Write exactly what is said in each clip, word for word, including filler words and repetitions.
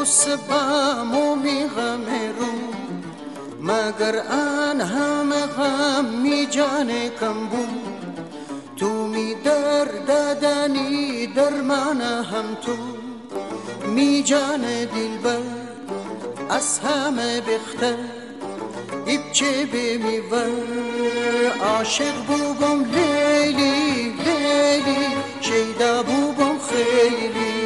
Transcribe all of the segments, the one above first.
غصبم و می غم رو مگر آن همه غم می جان کم بود تو می در دادنی درمان هم تو می جان دلبر از همه بختر ایبچه بمیور عاشق بوبم لیلی لیلی شیدا بوبم خیلی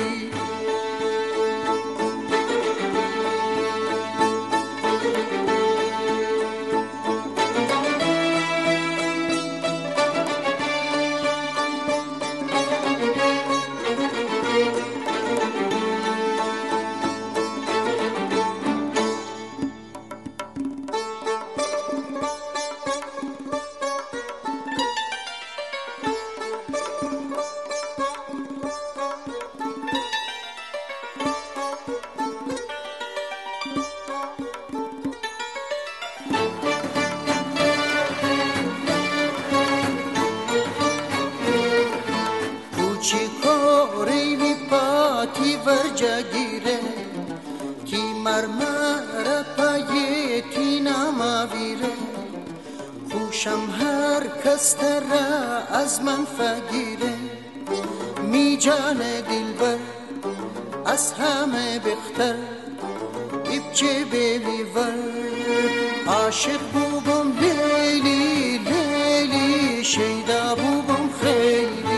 ورجگیره تی مرمر پای تی نماویره خوشم هر کس ترا از من فگیره می جان دلبر از همه بختر ایبچه بمیور عاشق بوبم لیلی لیلی شیدا بوبم خیلی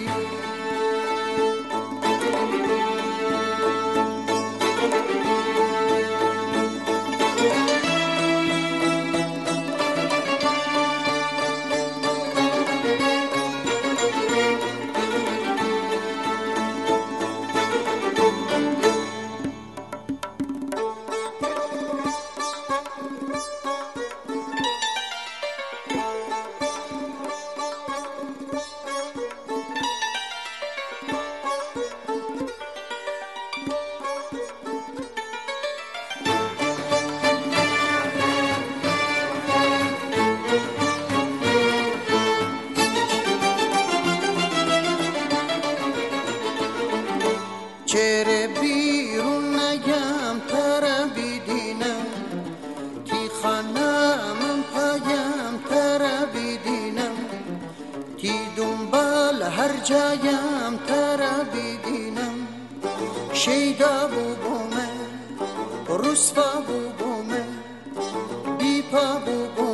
چهره بیرون نگم ترا بیدینم تی خانم پایم ترا بیدینم تی دنبال هر جایم ترا بیدینم شیدا بوبومه رسوا بوبومه بیپا بوبومه